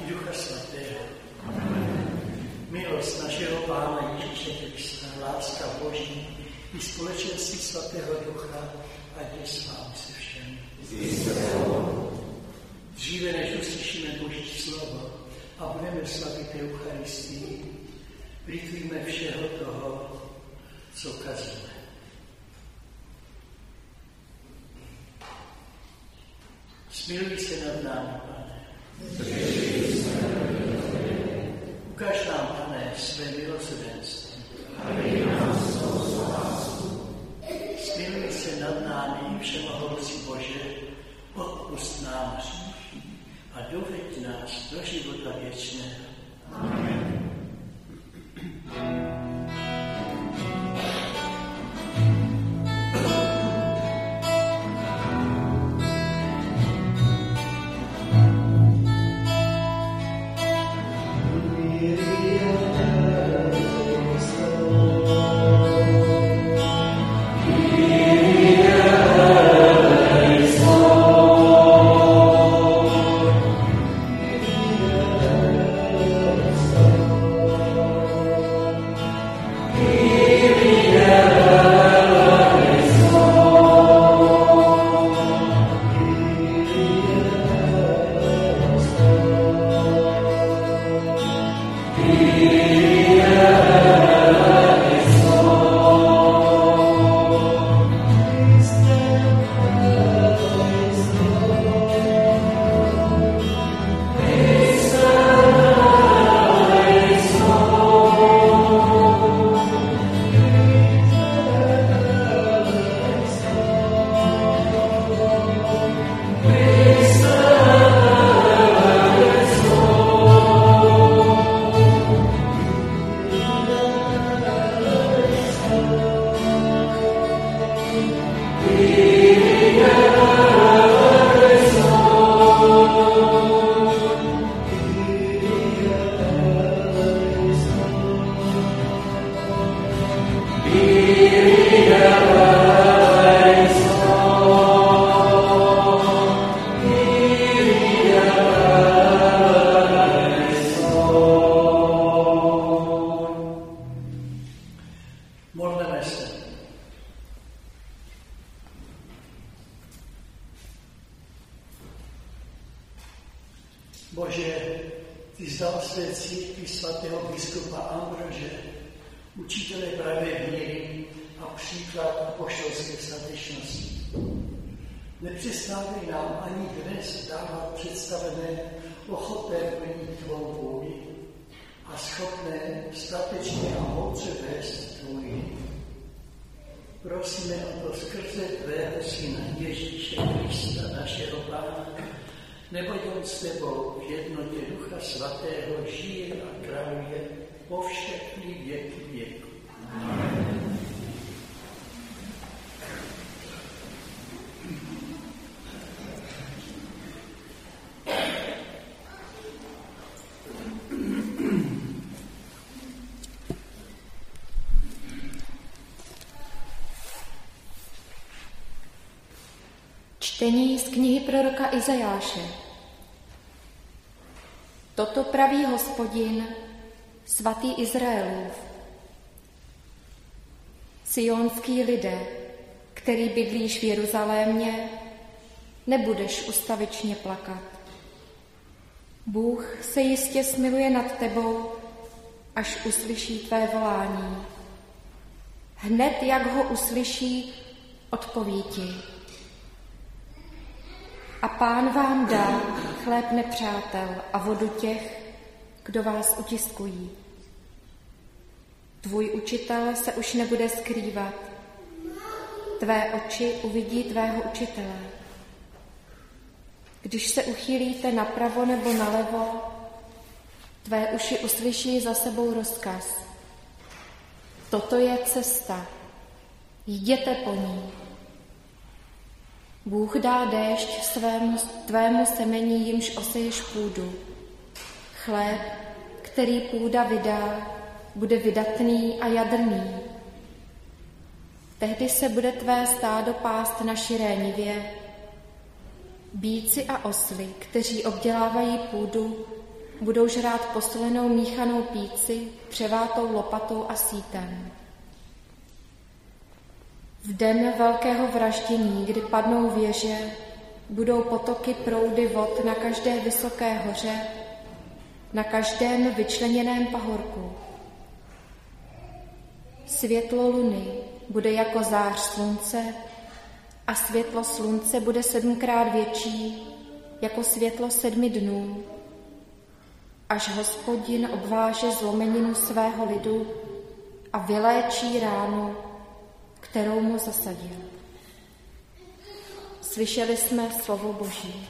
Ducha Svatého. Milost našeho Pána Ježíše Krista, láska Boží i společenství Svatého Ducha, ať je s vámi se všemi. Dříve než uslyšíme Boží slovo a budeme slavit Eucharistii, litujme všeho toho, co kazíme. Smiluj se nad námi, Pane. Ukaž nám, Pane, své milosrdenství. Smiluj se nad námi, všemohoucí Bože, odpusť nám hříchy a doveď nás do života věčného. Amen. Bože, ty zdal své církvi svatého biskupa Ambrože, učitele pravé víry a příklad apoštolské statečnosti. Nepřestávej nám ani dnes dávat představené ochotné plnit tvou vůli a schopné statečně a moudře vést tvůj. Prosíme o to skrze tvého syna Ježíše Krista, našeho Pána, neboť on s tebou v jednotě Ducha Svatého žije a králuje po všechny věky věku. Amen. Čtení z knihy proroka Izajáše. Toto praví Hospodin, svatý Izraelův. Sionský lidé, který bydlíš v Jeruzalémě, nebudeš ustavičně plakat. Bůh se jistě smiluje nad tebou, až uslyší tvé volání. Hned, jak ho uslyší, odpoví ti. A Pán vám dá chléb nepřátel a vodu těch, kdo vás utiskují. Tvůj učitel se už nebude skrývat. Tvé oči uvidí tvého učitele. Když se uchýlíte napravo nebo nalevo, tvé uši uslyší za sebou rozkaz. Toto je cesta, jděte po ní. Bůh dá déšť tvému semení, jimž oseješ půdu. Chléb, který půda vydá, bude vydatný a jadrný. Tehdy se bude tvé stádo pást na širé nivě. Býci a osly, kteří obdělávají půdu, budou žrát posolenou míchanou píci, převátou lopatou a sítem. V den velkého vraždění, kdy padnou věže, budou potoky proudy vod na každé vysoké hoře, na každém vyčleněném pahorku. Světlo luny bude jako zář slunce a světlo slunce bude 7krát větší jako světlo 7 dnů, až Hospodin obváže zlomeninu svého lidu a vyléčí ránu, kterou mu zasadil. Slyšeli jsme slovo Boží.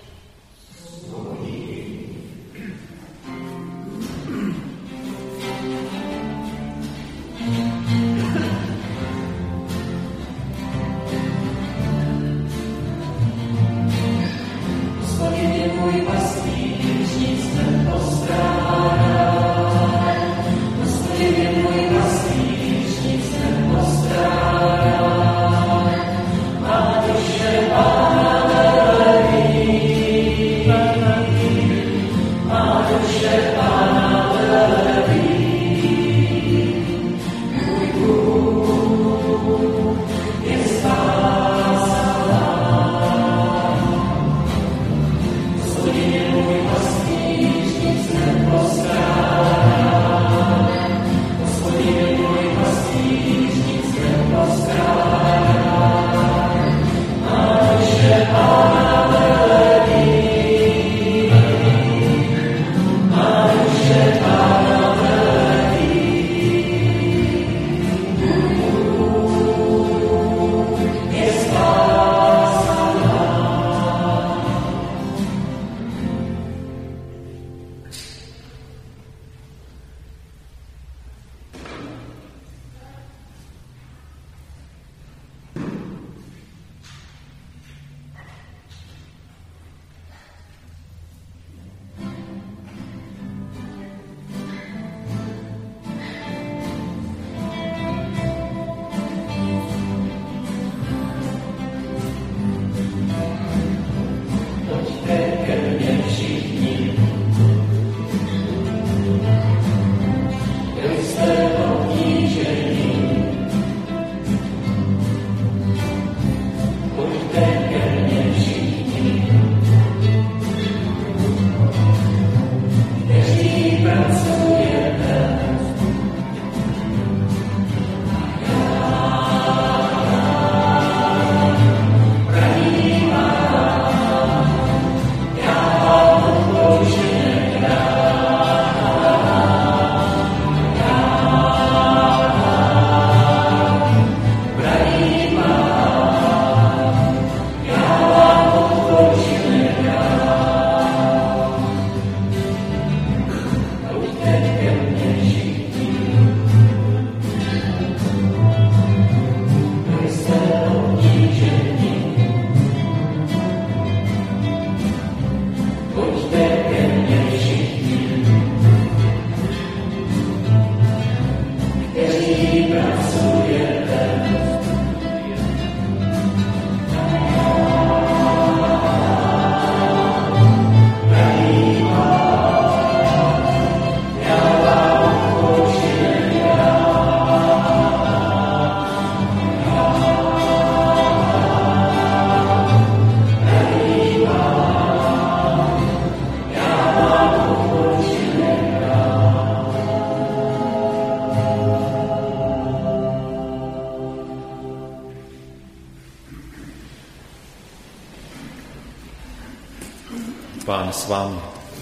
Pán s vámi.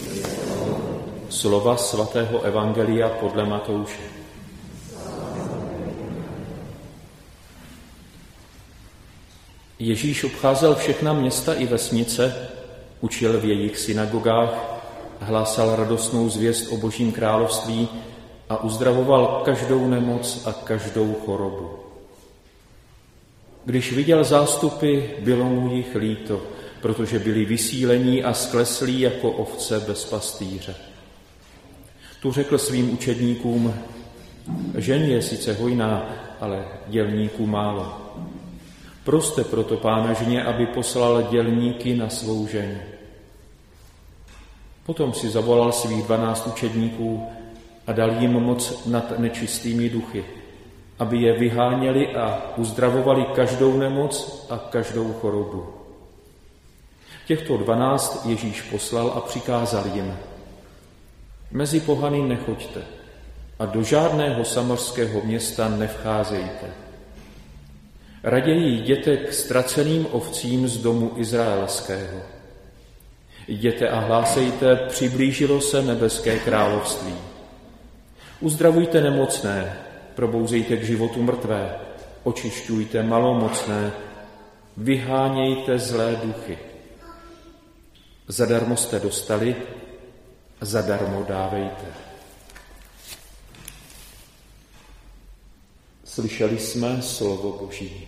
Slova svatého evangelia podle Matouše. Ježíš obcházel všechna města i vesnice, učil v jejich synagogách, hlásal radostnou zvěst o Božím království a uzdravoval každou nemoc a každou chorobu. Když viděl zástupy, bylo mu jich líto, protože byli vysílení a skleslí jako ovce bez pastýře. Tu řekl svým učedníkům: žeň je sice hojná, ale dělníků málo. Proste proto Pána žně, aby poslal dělníky na svou žeň. Potom si zavolal svých 12 učedníků a dal jim moc nad nečistými duchy, aby je vyháněli a uzdravovali každou nemoc a každou chorobu. Těchto 12 Ježíš poslal a přikázal jim: Mezi pohany nechoďte a do žádného samarského města nevcházejte. Raději jděte k ztraceným ovcím z domu izraelského. Jděte a hlásejte, přiblížilo se nebeské království. Uzdravujte nemocné, probouzejte k životu mrtvé, očišťujte malomocné, vyhánějte zlé duchy. Zadarmo jste dostali, zadarmo dávejte. Slyšeli jsme slovo Boží.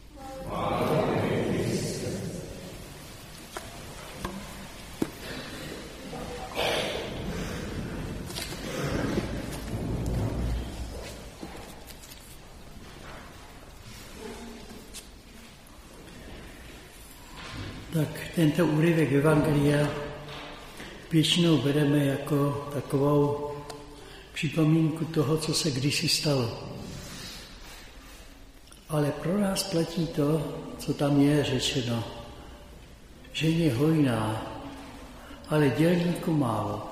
Tak tento úryvek Evangelia většinou bereme jako takovou připomínku toho, co se kdysi stalo. Ale pro nás platí to, co tam je řečeno. Žeň hojná, ale dělníků málo.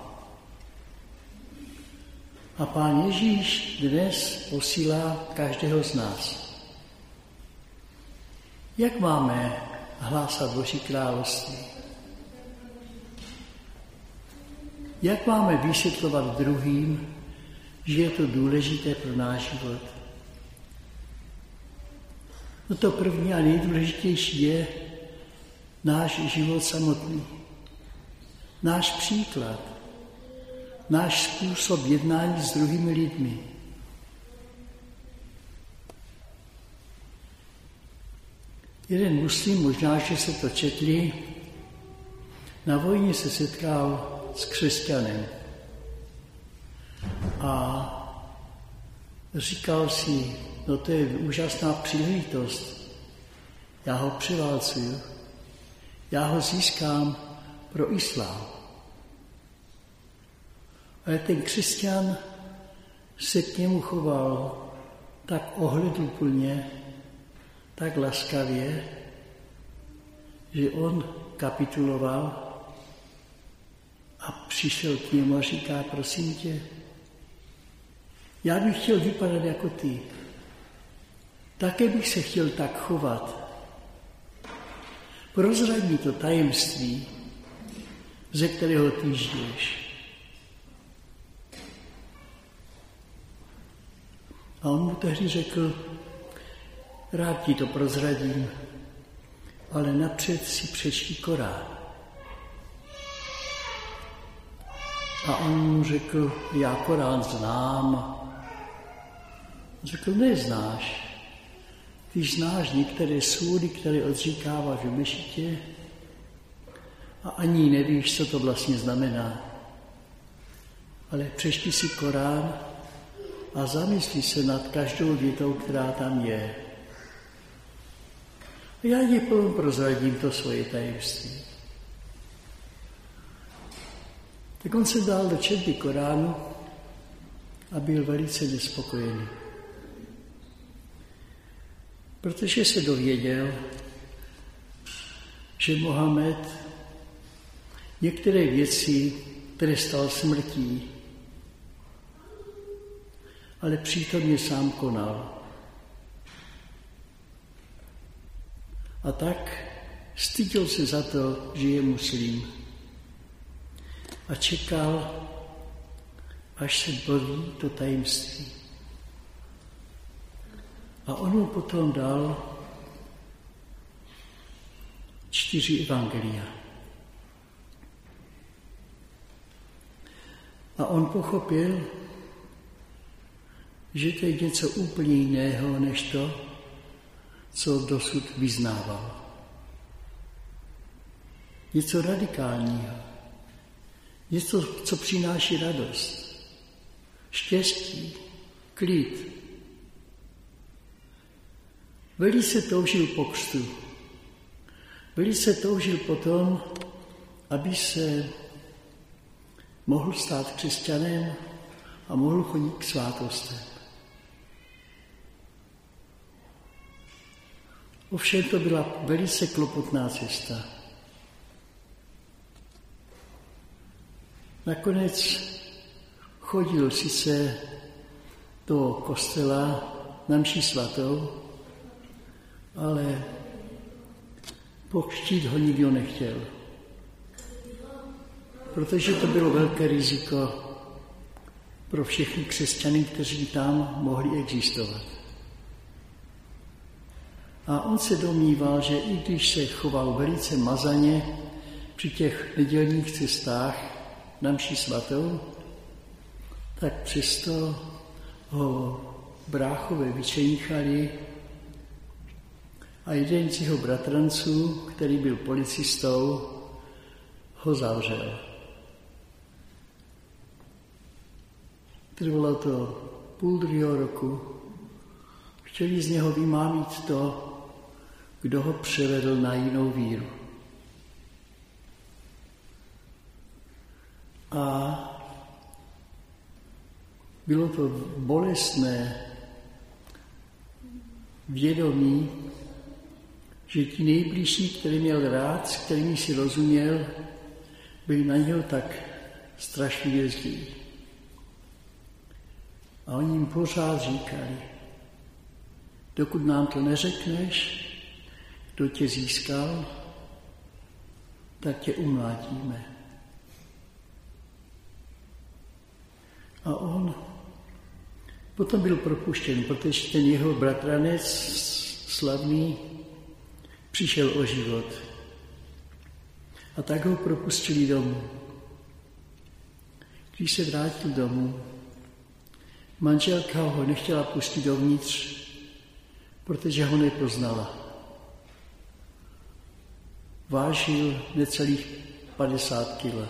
A Pán Ježíš dnes posílá každého z nás. Jak máme hlásat Boží království? Jak máme vysvětlovat druhým, že je to důležité pro náš život? No to první a nejdůležitější je náš život samotný. Náš příklad. Náš způsob jednání s druhými lidmi. Jeden muslim, možná, že se to četli, na vojně se setkal s křesťanem a říkal si, no to je úžasná příležitost, já ho převálcuju, já ho získám pro islám. Ale ten křesťan se k němu choval tak ohleduplně, tak laskavě, že on kapituloval a přišel k němu a říká, prosím tě, já bych chtěl vypadat jako ty. Také bych se chtěl tak chovat. Prozrať mi to tajemství, ze kterého ty žiješ. A on mu tehdy řekl, rád ti to prozradím, ale napřed si přečti Korán. A on mu řekl, já Korán znám. Řekl, neznáš. Ty znáš některé súry, které odříkáváš v mešitě a ani nevíš, co to vlastně znamená. Ale přečti si Korán a zamysli se nad každou větou, která tam je. A já ti prozradím to svoje tajemství. Tak on se dal do četby Koránu a byl velice nespokojený. Protože se dověděl, že Mohamed některé věci trestal smrtí, ale přítomně sám konal. A tak styděl se za to, že je muslim. A čekal, až se doví to tajemství. A on mu potom dal 4 evangelia. A on pochopil, že to je něco úplně jiného, než to, co dosud vyznával. Něco radikálního. Něco, co přináší radost, štěstí, klid. Velice toužil po křtu. Velice toužil potom, aby se mohl stát křesťanem a mohl chodit k svátostem. Ovšem to byla velice klopotná cesta. Nakonec chodil sice do kostela na mši svatou, ale pokřtít ho nikdo nechtěl. Protože to bylo velké riziko pro všechny křesťany, kteří tam mohli existovat. A on se domníval, že i když se choval velice mazaně při těch nedělních cestách na mši svatou, tak přesto ho bráchové vyčenichali a jeden z jeho bratranců, který byl policistou, ho zavřel. Trvalo to 1,5 roku. Chtěli z něho vymámit to, kdo ho převedl na jinou víru. A bylo to bolestné vědomí, že ti nejbližší, který měl rád, s kterými si rozuměl, byli na něho tak strašlivě zlí. A oni jim pořád říkali, dokud nám to neřekneš, kdo tě získal, tak tě umlátíme. A on potom byl propuštěn, protože ten jeho bratranec slavný přišel o život. A tak ho propustili domů. Když se vrátil domů, manželka ho nechtěla pustit dovnitř, protože ho nepoznala. Vážil necelých 50 kg.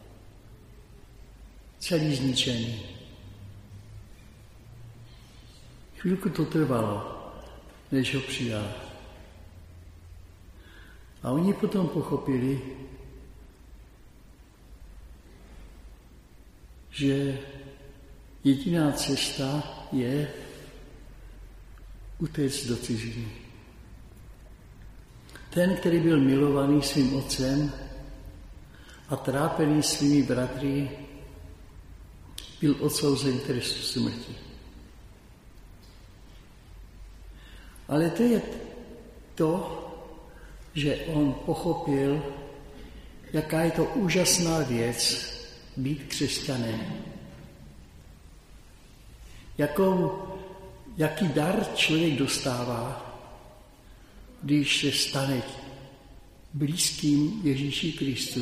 Celý zničený. Chvilku to trvalo, než ho přijal. A oni potom pochopili, že jediná cesta je utéct do ciziny. Ten, který byl milovaný svým otcem a trápený svými bratry, byl odsouzen k trestu smrti. Ale to je to, že on pochopil, jaká je to úžasná věc být křesťanem. Jaký dar člověk dostává, když se stane blízkým Ježíši Kristu.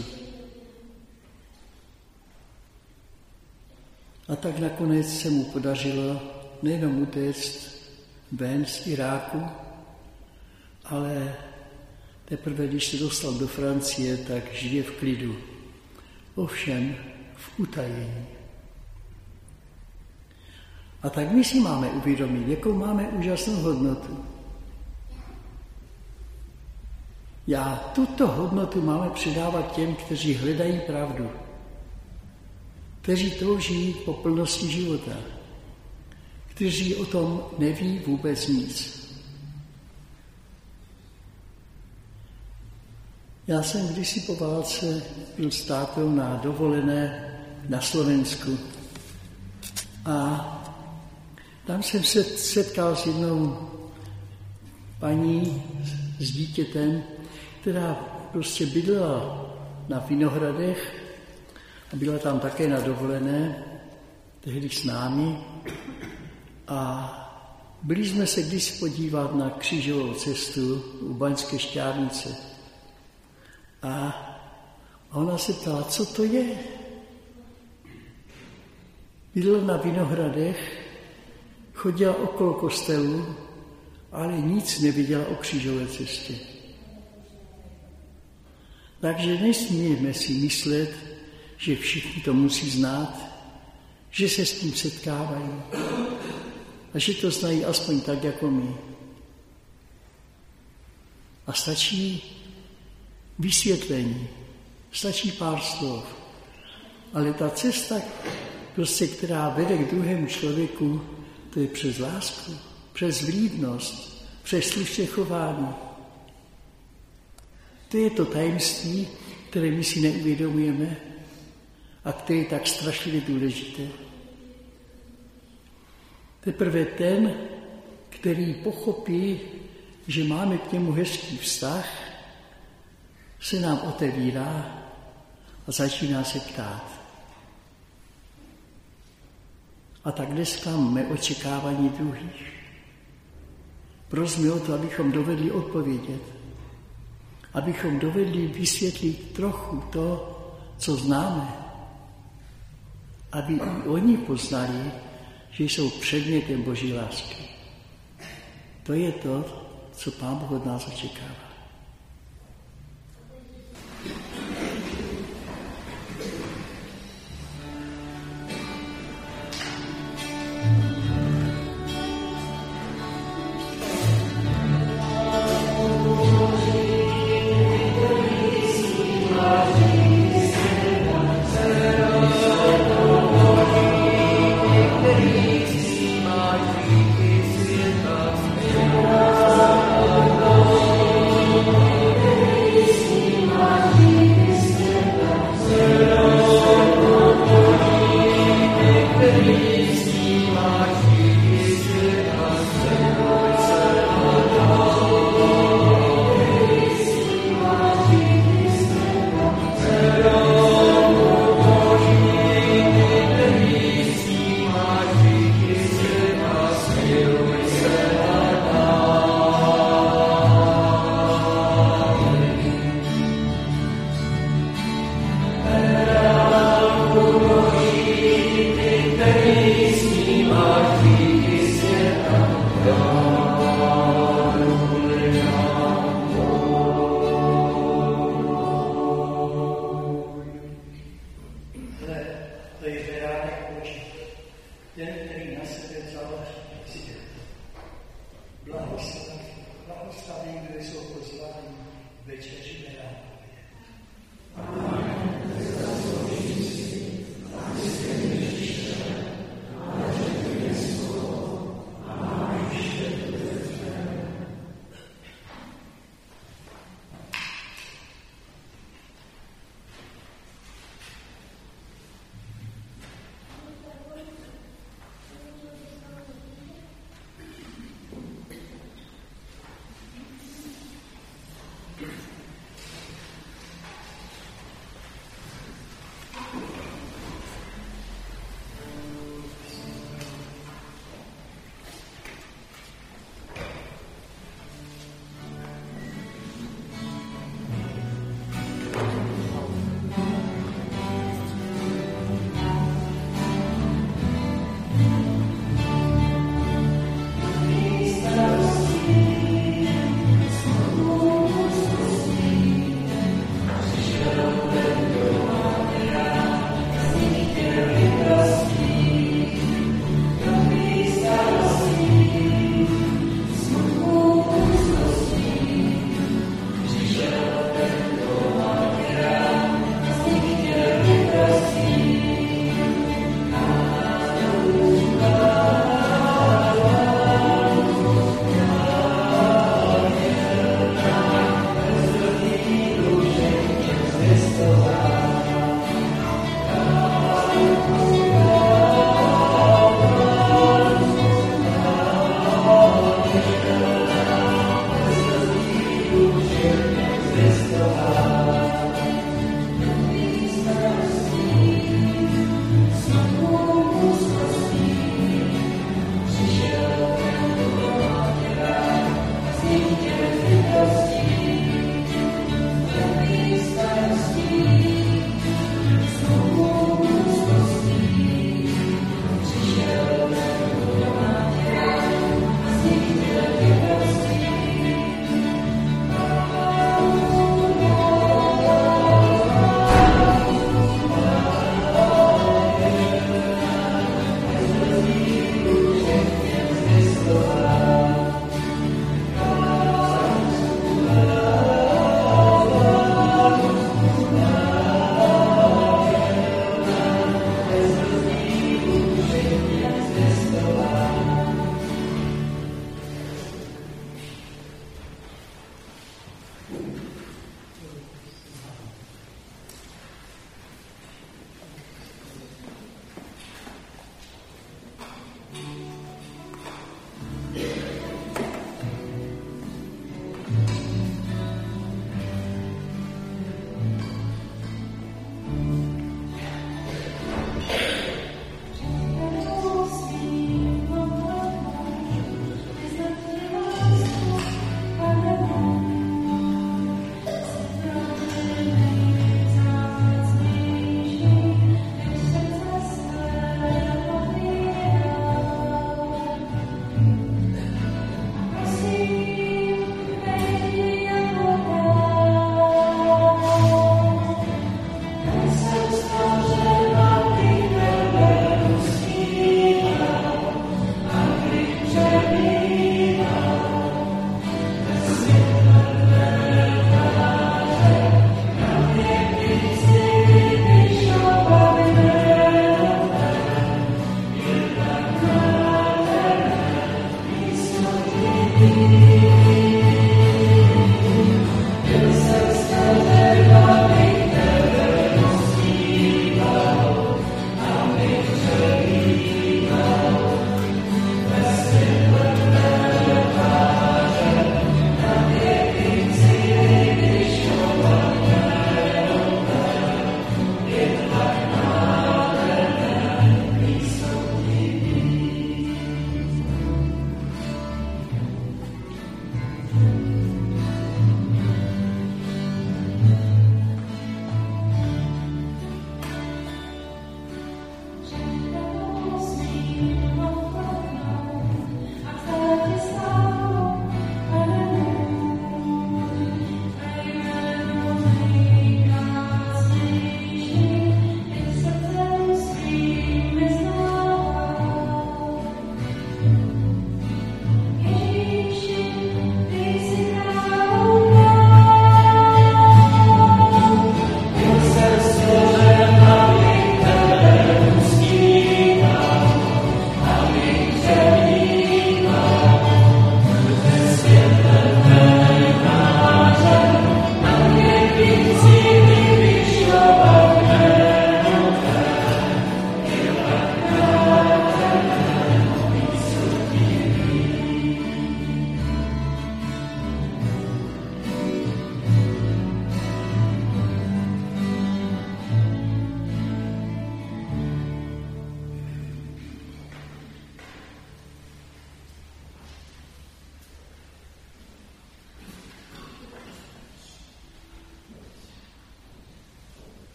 A tak nakonec se mu podařilo nejenom utéct ven z Iráku, ale teprve, když se dostal do Francie, tak žije v klidu. Ovšem v utajení. A tak my si máme uvědomit, jakou máme úžasnou hodnotu. Tuto hodnotu máme předávat těm, kteří hledají pravdu, kteří touží po plnosti života, kteří o tom neví vůbec nic. Já jsem kdysi po válce byl s tátou na dovolené na Slovensku a tam jsem se setkal s jednou paní s dítětem, která prostě bydlela na Vinohradech a byla tam také na dovolené, tehdy s námi. A byli jsme se kdysi podívat na křížovou cestu u Baňské Štiavnice. A ona se ptala, co to je? Bydlela na Vinohradech, chodila okolo kostelu, ale nic neviděla o křížové cestě. Takže nesmíme si myslet, že všichni to musí znát, že se s tím setkávají a že to znají aspoň tak, jako my. A stačí vysvětlení, stačí pár slov Ale ta cesta, prostě, která vede k druhému člověku, to je přes lásku, přes vlídnost, přes slušné chování. To je to tajemství, které my si neuvědomujeme a které je tak strašlivě důležité. Teprve ten, který pochopí, že máme k němu hezký vztah, se nám otevírá a začíná se ptát. A tak nesklamme očekávání druhých. Prosme o to, abychom dovedli odpovědět. Abychom dovedli vysvětlit trochu to, co známe. Aby i oni poznali, že jsou předmětem Boží lásky. To je to, co Pán Bůh od nás očekává.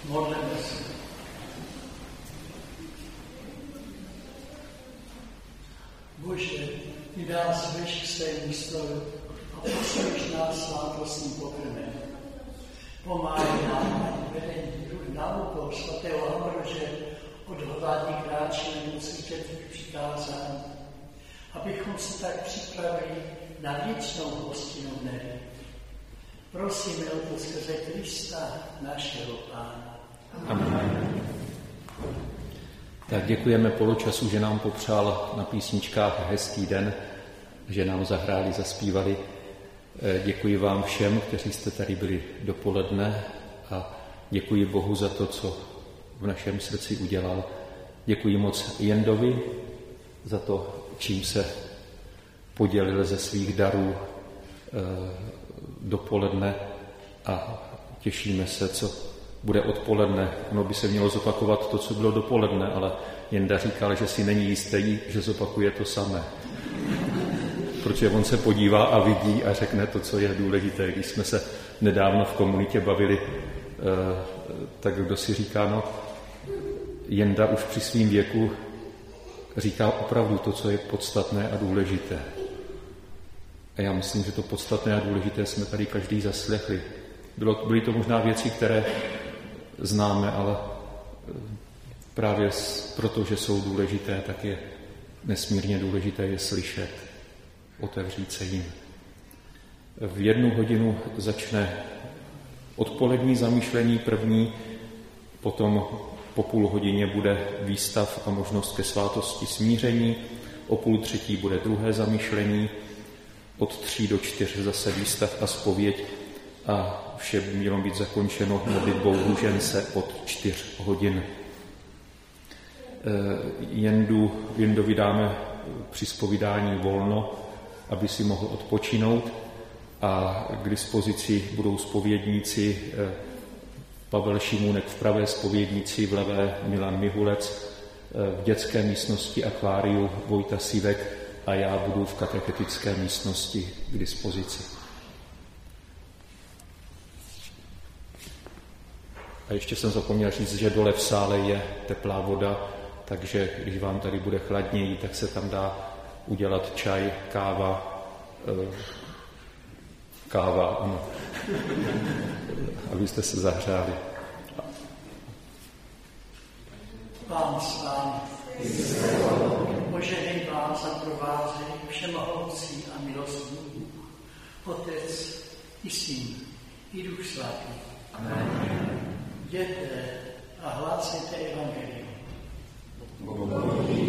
Modleme se. Bože, ty nás veš k svému stolu a postojíš nás svátostným pokrmem. Pomáhaj nám a vedení naukou svatého Ambrože odhodlání kráčeli do církevních přikázání, abychom se tak připravili na věčnou hostinu v nebi. Prosíme o to skrze Krista, našeho Pána. Amen. Tak děkujeme poločasu, že nám popřál na písničkách hezký den, že nám zahráli, zaspívali. Děkuji vám všem, kteří jste tady byli dopoledne a děkuji Bohu za to, co v našem srdci udělal. Děkuji moc Jendovi za to, čím se podělil ze svých darů dopoledne a těšíme se, co bude odpoledne. Ono by se mělo zopakovat to, co bylo dopoledne, ale Jenda říkal, že si není jistý, že zopakuje to samé. Protože on se podívá a vidí a řekne to, co je důležité. Když jsme se nedávno v komunitě bavili, tak kdo si říká, no, Jenda už při svým věku říká opravdu to, co je podstatné a důležité. A já myslím, že to podstatné a důležité jsme tady každý zaslechli. Byly to možná věci, které známe, ale právě proto, že jsou důležité, tak je nesmírně důležité je slyšet, otevřít se jim. V 1 hodinu začne odpolední zamýšlení první, potom po půl hodině bude výstav a možnost ke svátosti smíření, o 2:30 bude druhé zamýšlení, od 3 do 4 zase výstav a zpověď a vše by mělo být zakončeno modlitbou růžence od 4 hodin. Jendovi dáme při zpovídání volno, aby si mohl odpočinout a k dispozici budou zpovědníci Pavel Šimůnek v pravé zpovědnici, v levé Milan Mihulec, v dětské místnosti akváriu Vojta Sivek a já budu v katechetické místnosti k dispozici. A ještě jsem zapomněl říct, že dole v sále je teplá voda, takže když vám tady bude chladněji, tak se tam dá udělat čaj, káva, ano, abyste se zahřáli. Pán s vámi. Požehnej vás a provázej všemohoucí a milostný Bůh, Otec i Syn i Duch Svatý. Amen. Jděte a hlásejte evangelium.